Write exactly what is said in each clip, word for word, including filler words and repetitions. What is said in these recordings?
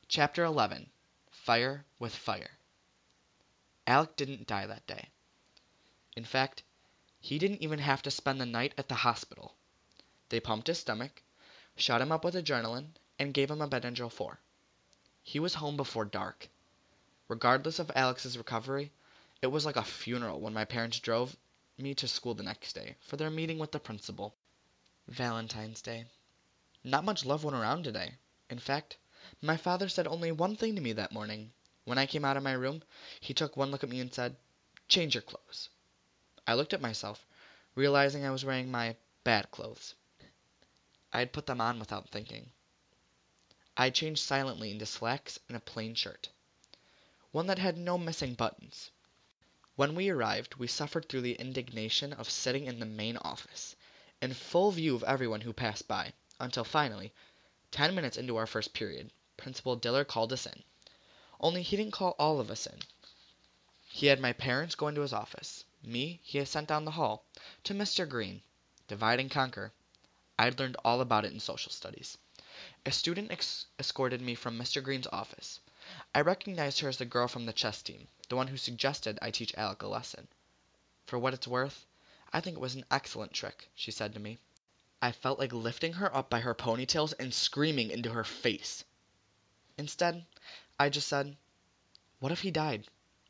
Chapter eleven. Fire with Fire. Alec didn't die that day. In fact, he didn't even have to spend the night at the hospital. They pumped his stomach, shot him up with adrenaline, and gave him a Benadryl four. He was home before dark. Regardless of Alex's recovery, it was like a funeral when my parents drove me to school the next day for their meeting with the principal. Valentine's Day. Not much love went around today. In fact, my father said only one thing to me that morning. When I came out of my room, he took one look at me and said, "Change your clothes." I looked at myself, realizing I was wearing my bad clothes. I had put them on without thinking. I had changed silently into slacks and a plain shirt, one that had no missing buttons. When we arrived, we suffered through the indignation of sitting in the main office, in full view of everyone who passed by, until finally, ten minutes into our first period, Principal Diller called us in. Only he didn't call all of us in. He had my parents go into his office. Me, he had sent down the hall, to Mister Green. Divide and conquer. I'd learned all about it in social studies. A student ex- escorted me from Mister Green's office. I recognized her as the girl from the chess team, the one who suggested I teach Alec a lesson. For what it's worth, I think it was an excellent trick, she said to me. I felt like lifting her up by her ponytails and screaming into her face. Instead, I just said, "What if he died?"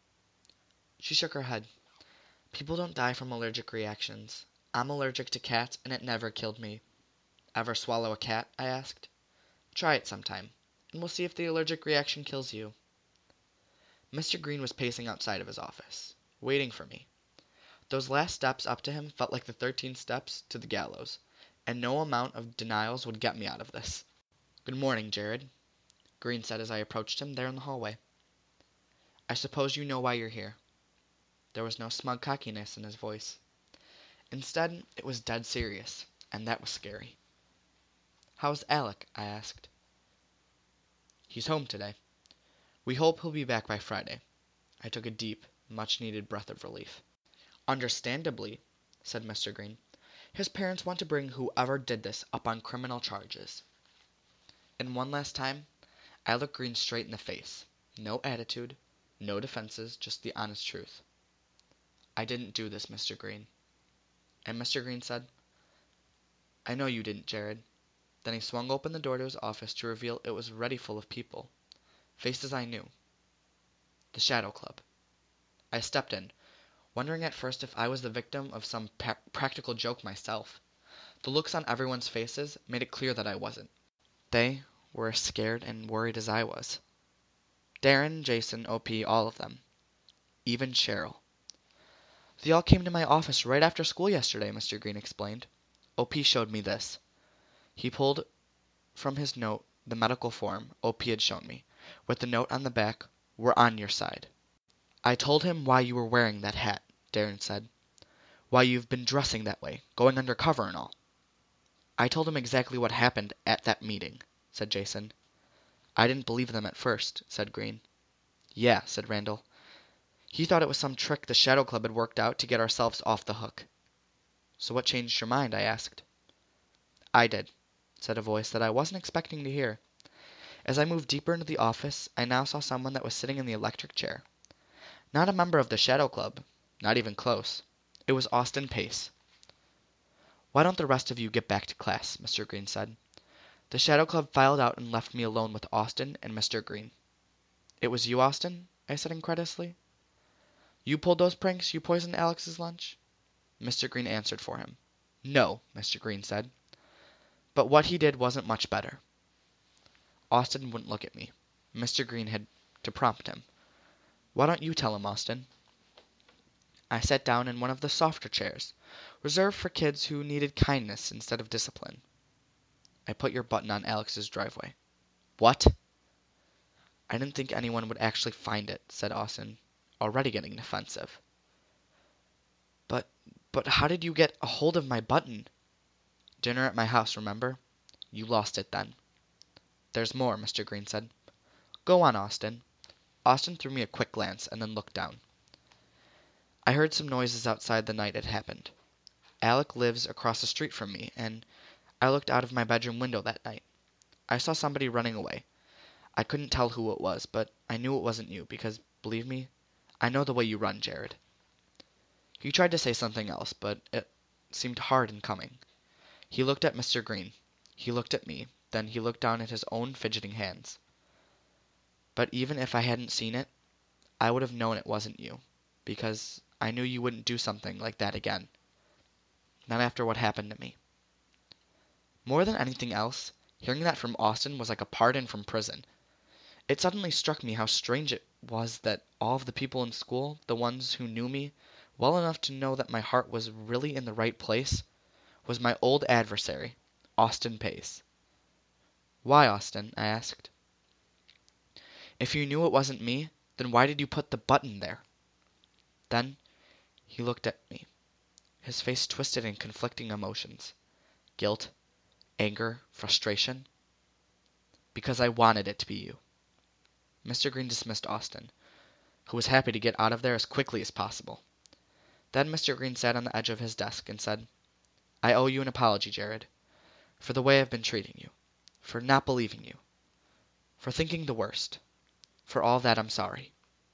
She shook her head. "People don't die from allergic reactions. I'm allergic to cats, and it never killed me." "Ever swallow a cat?" I asked. "Try it sometime, and we'll see if the allergic reaction kills you." Mister Green was pacing outside of his office, waiting for me. Those last steps up to him felt like the thirteen steps to the gallows, and no amount of denials would get me out of this. "Good morning, Jared," Green said as I approached him there in the hallway. "I suppose you know why you're here." There was no smug cockiness in his voice. Instead, it was dead serious, and that was scary. "How's Alec?" I asked. "He's home today. We hope he'll be back by Friday." I took a deep, much-needed breath of relief. "Understandably," said Mister Green. "His parents want to bring whoever did this up on criminal charges." And one last time, I looked Green straight in the face. No attitude, no defenses, just the honest truth. "I didn't do this, Mister Green." And Mister Green said, "I know you didn't, Jared." Then he swung open the door to his office to reveal it was already full of people. Faces I knew. The Shadow Club. I stepped in, wondering at first if I was the victim of some pa- practical joke myself. The looks on everyone's faces made it clear that I wasn't. They were as scared and worried as I was. Darren, Jason, O P, all of them. Even Cheryl. "They all came to my office right after school yesterday," Mister Green explained. O P showed me this. He pulled from his note the medical form O P had shown me, with the note on the back, "We're on your side." "I told him why you were wearing that hat," Darren said. "Why you've been dressing that way, going under cover and all." "I told him exactly what happened at that meeting," said Jason. "I didn't believe them at first," said Green. "Yeah," said Randall. "He thought it was some trick the Shadow Club had worked out to get ourselves off the hook." "So what changed your mind?" I asked. "I did," said a voice that I wasn't expecting to hear. As I moved deeper into the office, I now saw someone that was sitting in the electric chair. Not a member of the Shadow Club, not even close. It was Austin Pace. "Why don't the rest of you get back to class?" Mister Green said. The Shadow Club filed out and left me alone with Austin and Mister Green. "It was you, Austin?" I said incredulously. "You pulled those pranks? You poisoned Alex's lunch?" Mister Green answered for him. "No," Mister Green said. "But what he did wasn't much better." Austin wouldn't look at me. Mister Green had to prompt him. "Why don't you tell him, Austin?" I sat down in one of the softer chairs, reserved for kids who needed kindness instead of discipline. "I put your button on Alex's driveway." "What?" "I didn't think anyone would actually find it," said Austin, already getting defensive. But, but how did you get a hold of my button?" "Dinner at my house, remember? You lost it then." "There's more," Mister Green said. "Go on, Austin." Austin threw me a quick glance and then looked down. "I heard some noises outside the night it happened. Alec lives across the street from me, and I looked out of my bedroom window that night. I saw somebody running away. I couldn't tell who it was, but I knew it wasn't you because, believe me, I know the way you run, Jared. He tried to say something else, but it seemed hard in coming. He looked at Mister Green. He looked at me. Then he looked down at his own fidgeting hands. But even if I hadn't seen it, I would have known it wasn't you, because I knew you wouldn't do something like that again. Not after what happened to me. More than anything else, hearing that from Austin was like a pardon from prison. It suddenly struck me how strange it was that all of the people in school, the ones who knew me well enough to know that my heart was really in the right place, was my old adversary, Austin Pace. Why, Austin? I asked. If you knew it wasn't me, then why did you put the button there? Then he looked at me, his face twisted in conflicting emotions. Guilt, anger, frustration. Because I wanted it to be you. Mister Green dismissed Austin, who was happy to get out of there as quickly as possible. Then Mister Green sat on the edge of his desk and said, I owe you an apology, Jared, for the way I've been treating you, for not believing you, for thinking the worst. For all that, I'm sorry.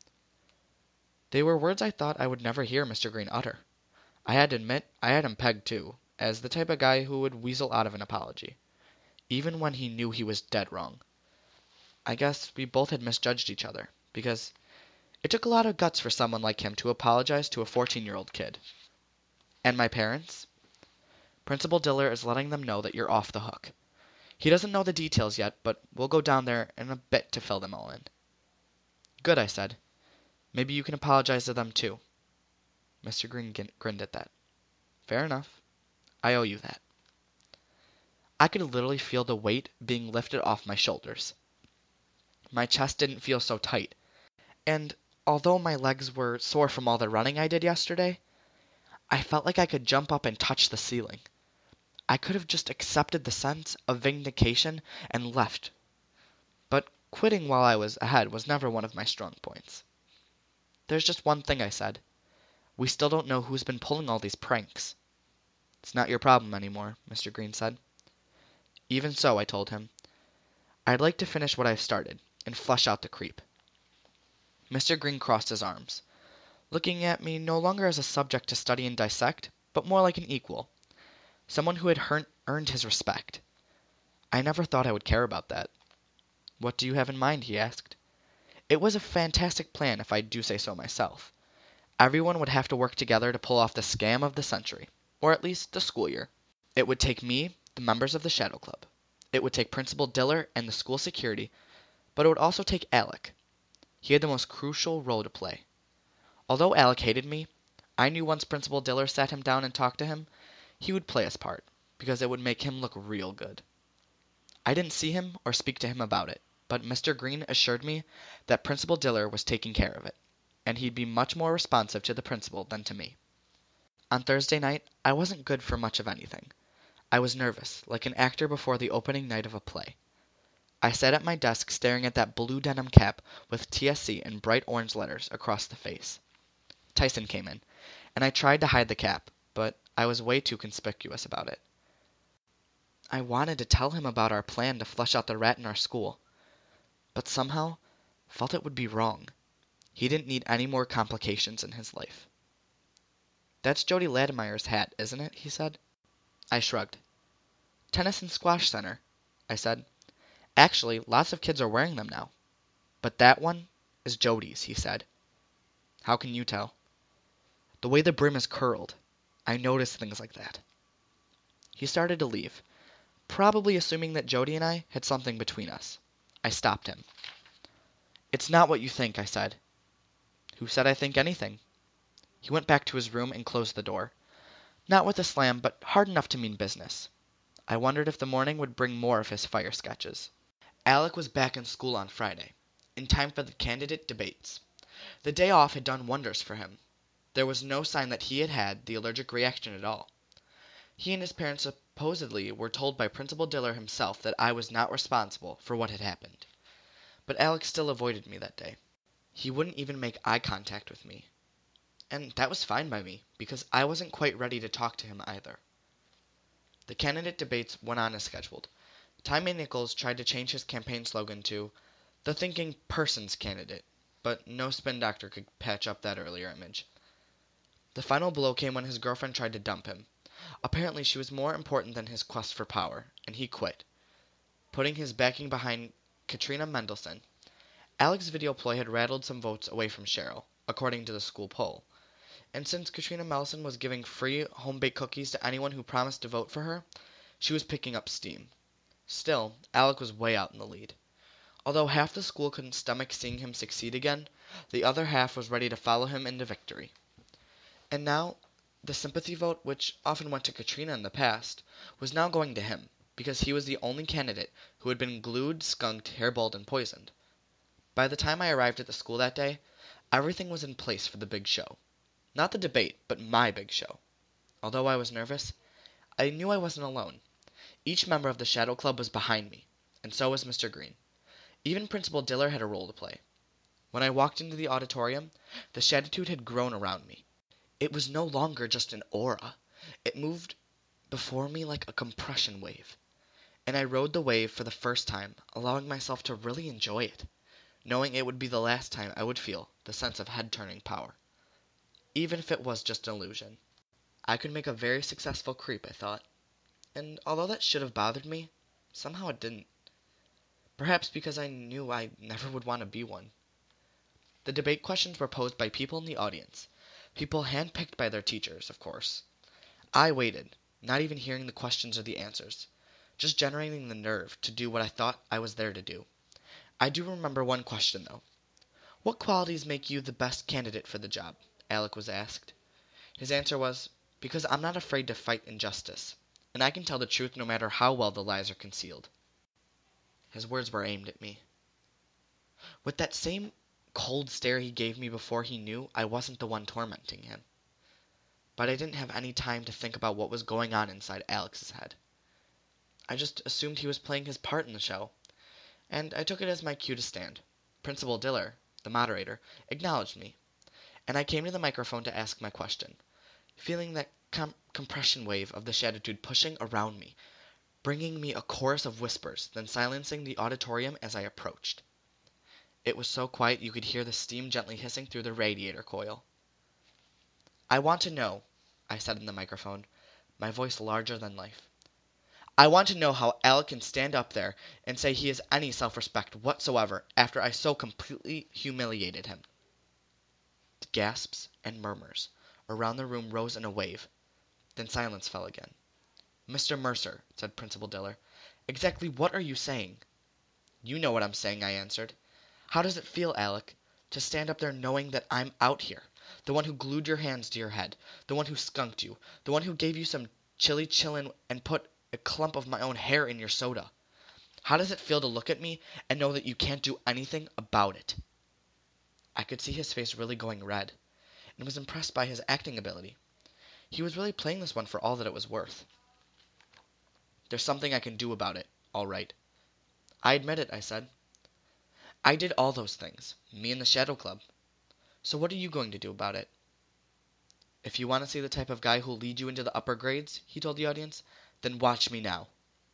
They were words I thought I would never hear Mister Green utter. I had to admit I had him pegged too, as the type of guy who would weasel out of an apology, even when he knew he was dead wrong. I guess we both had misjudged each other, because it took a lot of guts for someone like him to apologize to a fourteen-year-old kid. And my parents? Principal Diller is letting them know that you're off the hook. He doesn't know the details yet, but we'll go down there in a bit to fill them all in. Good, I said. Maybe you can apologize to them too. Mister Green grinned at that. Fair enough. I owe you that. I could literally feel the weight being lifted off my shoulders. My chest didn't feel so tight, and although my legs were sore from all the running I did yesterday, I felt like I could jump up and touch the ceiling. I could have just accepted the sense of vindication and left. But quitting while I was ahead was never one of my strong points. There's just one thing, I said. We still don't know who's been pulling all these pranks. It's not your problem anymore, Mister Green said. Even so, I told him, I'd like to finish what I've started and flush out the creep. Mister Green crossed his arms, looking at me no longer as a subject to study and dissect, but more like an equal, someone who had earned his respect. I never thought I would care about that. What do you have in mind? He asked. It was a fantastic plan, if I do say so myself. Everyone would have to work together to pull off the scam of the century, or at least the school year. It would take me, the members of the Shadow Club. It would take Principal Diller and the school security, but it would also take Alec. He had the most crucial role to play. Although Alec hated me, I knew once Principal Diller sat him down and talked to him, he would play his part, because it would make him look real good. I didn't see him or speak to him about it, but Mister Green assured me that Principal Diller was taking care of it, and he'd be much more responsive to the principal than to me. On Thursday night, I wasn't good for much of anything. I was nervous, like an actor before the opening night of a play. I sat at my desk staring at that blue denim cap with T S C in bright orange letters across the face. Tyson came in, and I tried to hide the cap, but I was way too conspicuous about it. I wanted to tell him about our plan to flush out the rat in our school, but somehow felt it would be wrong. He didn't need any more complications in his life. That's Jody Lademeyer's hat, isn't it? He said. I shrugged. Tennis and squash center, I said. Actually, lots of kids are wearing them now. But that one is Jody's, he said. How can you tell? The way the brim is curled. I noticed things like that. He started to leave, probably assuming that Jody and I had something between us. I stopped him. It's not what you think, I said. Who said I think anything? He went back to his room and closed the door. Not with a slam, but hard enough to mean business. I wondered if the morning would bring more of his fire sketches. Alec was back in school on Friday, in time for the candidate debates. The day off had done wonders for him. There was no sign that he had had the allergic reaction at all. He and his parents supposedly were told by Principal Diller himself that I was not responsible for what had happened. But Alec still avoided me that day. He wouldn't even make eye contact with me. And that was fine by me, because I wasn't quite ready to talk to him either. The candidate debates went on as scheduled. Tommy Nichols tried to change his campaign slogan to, The thinking person's candidate, but no spin doctor could patch up that earlier image. The final blow came when his girlfriend tried to dump him. Apparently she was more important than his quest for power, and he quit, putting his backing behind Katrina Mendelson. Alex's video ploy had rattled some votes away from Cheryl, according to the school poll. And since Katrina Mendelson was giving free home-baked cookies to anyone who promised to vote for her, she was picking up steam. Still, Alec was way out in the lead. Although half the school couldn't stomach seeing him succeed again, the other half was ready to follow him into victory. And now, the sympathy vote, which often went to Katrina in the past, was now going to him, because he was the only candidate who had been glued, skunked, hairballed, and poisoned. By the time I arrived at the school that day, everything was in place for the big show. Not the debate, but my big show. Although I was nervous, I knew I wasn't alone. Each member of the Shadow Club was behind me, and so was Mister Green. Even Principal Diller had a role to play. When I walked into the auditorium, the Shaditude had grown around me. It was no longer just an aura. It moved before me like a compression wave. And I rode the wave for the first time, allowing myself to really enjoy it, knowing it would be the last time I would feel the sense of head-turning power. Even if it was just an illusion. I could make a very successful creep, I thought. And although that should have bothered me, somehow it didn't. Perhaps because I knew I never would want to be one. The debate questions were posed by people in the audience. People handpicked by their teachers, of course. I waited, not even hearing the questions or the answers, just generating the nerve to do what I thought I was there to do. I do remember one question, though. What qualities make you the best candidate for the job? Alec was asked. His answer was, because I'm not afraid to fight injustice, and I can tell the truth no matter how well the lies are concealed. His words were aimed at me. With that same cold stare he gave me before he knew I wasn't the one tormenting him. But I didn't have any time to think about what was going on inside Alex's head. I just assumed he was playing his part in the show, and I took it as my cue to stand. Principal Diller, the moderator, acknowledged me, and I came to the microphone to ask my question, feeling that com- compression wave of the Shaditude pushing around me, bringing me a chorus of whispers, then silencing the auditorium as I approached. It was so quiet you could hear the steam gently hissing through the radiator coil. I want to know, I said in the microphone, my voice larger than life. I want to know how Alec can stand up there and say he has any self-respect whatsoever after I so completely humiliated him. The gasps and murmurs around the room rose in a wave. Then silence fell again. Mister Mercer, said Principal Diller, exactly what are you saying? You know what I'm saying, I answered. How does it feel, Alec, to stand up there knowing that I'm out here, the one who glued your hands to your head, the one who skunked you, the one who gave you some chili chillin' and put a clump of my own hair in your soda? How does it feel to look at me and know that you can't do anything about it? I could see his face really going red, and was impressed by his acting ability. He was really playing this one for all that it was worth. There's something I can do about it, all right. I admit it, I said. I did all those things, me and the Shadow Club. So what are you going to do about it? If you want to see the type of guy who'll lead you into the upper grades, he told the audience, then watch me now.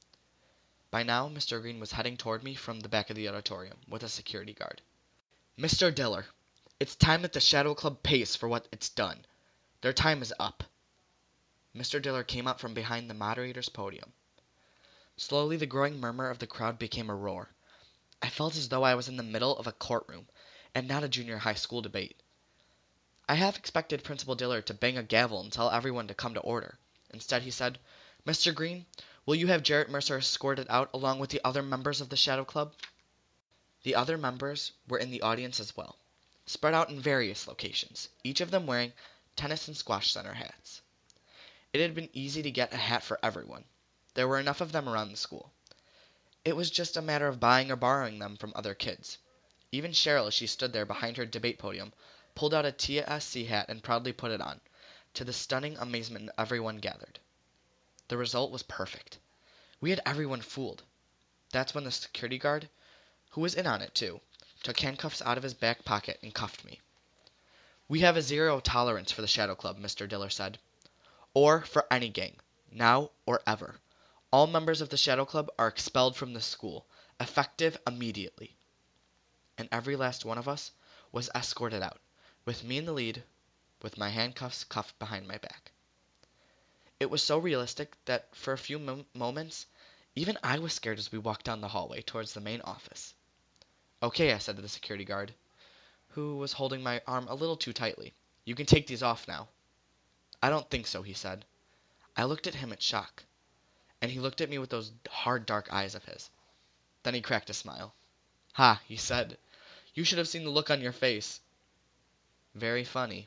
By now, Mister Green was heading toward me from the back of the auditorium with a security guard. Mister Diller, it's time that the Shadow Club pays for what it's done. Their time is up. Mister Diller came out from behind the moderator's podium. Slowly, the growing murmur of the crowd became a roar. I felt as though I was in the middle of a courtroom, and not a junior high school debate. I half expected Principal Diller to bang a gavel and tell everyone to come to order. Instead, he said, Mister Green, will you have Jarrett Mercer escorted out along with the other members of the Shadow Club? The other members were in the audience as well, spread out in various locations, each of them wearing tennis and squash center hats. It had been easy to get a hat for everyone. There were enough of them around the school. It was just a matter of buying or borrowing them from other kids. Even Cheryl, as she stood there behind her debate podium, pulled out a T S C hat and proudly put it on, to the stunning amazement of everyone gathered. The result was perfect. We had everyone fooled. That's when the security guard, who was in on it too, took handcuffs out of his back pocket and cuffed me. We have a zero tolerance for the Shadow Club, Mister Diller said. Or for any gang, now or ever. All members of the Shadow Club are expelled from the school, effective immediately. and every last one of us was escorted out, with me in the lead, with my handcuffs cuffed behind my back. It was so realistic that for a few mo- moments, even I was scared as we walked down the hallway towards the main office. "Okay," I said to the security guard, who was holding my arm a little too tightly. "You can take these off now." "I don't think so," he said. I looked at him in shock, and he looked at me with those hard dark eyes of his. Then he cracked a smile. "Ha," he said. "You should have seen the look on your face." Very funny.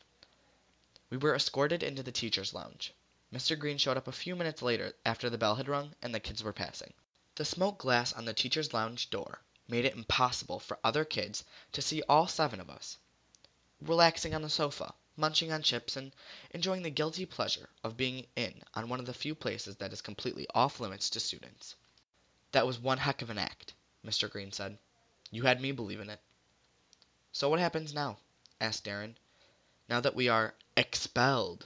We were escorted into the teacher's lounge. Mister Green showed up a few minutes later after the bell had rung and the kids were passing. The smoked glass on the teacher's lounge door made it impossible for other kids to see all seven of us, relaxing on the sofa, munching on chips, and enjoying the guilty pleasure of being in on one of the few places that is completely off limits to students. "That was one heck of an act," Mister Green said. "You had me believe in it." "So what happens now?" asked Darren. "Now that we are expelled?"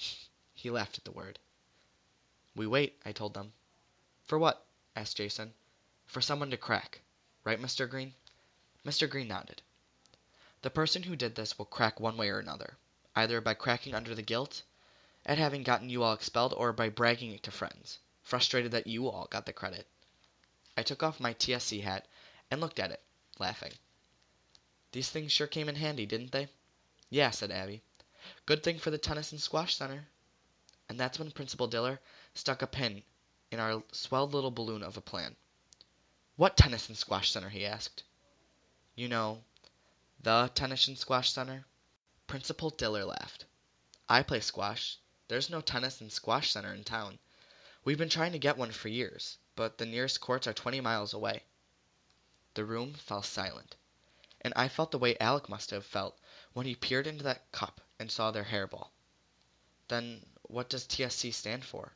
He laughed at the word. "We wait," I told them. "For what?" asked Jason. "For someone to crack. Right, Mister Green?" Mister Green nodded. "The person who did this will crack one way or another, either by cracking under the guilt at having gotten you all expelled or by bragging it to friends, frustrated that you all got the credit." I took off my T S C hat and looked at it, laughing. "These things sure came in handy, didn't they?" "Yeah," said Abby. "Good thing for the tennis and squash center." And that's when Principal Diller stuck a pin in our swelled little balloon of a plan. "What tennis and squash center?" he asked. "You know, the tennis and squash center." Principal Diller laughed. "I play squash. There's no tennis and squash center in town. We've been trying to get one for years, but the nearest courts are twenty miles away." The room fell silent, and I felt the way Alec must have felt when he peered into that cup and saw their hairball. "Then what does T S C stand for?"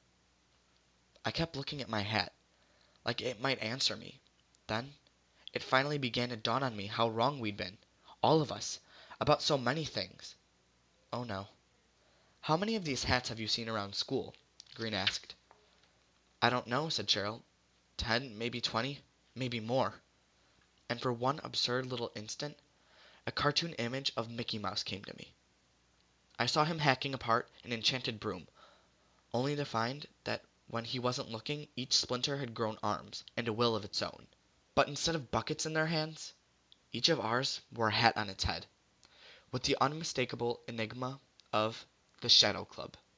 I kept looking at my hat, like it might answer me. Then it finally began to dawn on me how wrong we'd been, all of us, about so many things. Oh no. "How many of these hats have you seen around school?" Green asked. "I don't know," said Cheryl. "Ten, maybe twenty, maybe more." And for one absurd little instant, a cartoon image of Mickey Mouse came to me. I saw him hacking apart an enchanted broom, only to find that when he wasn't looking, each splinter had grown arms and a will of its own. But instead of buckets in their hands, each of ours wore a hat on its head, with the unmistakable enigma of the Shadow Club.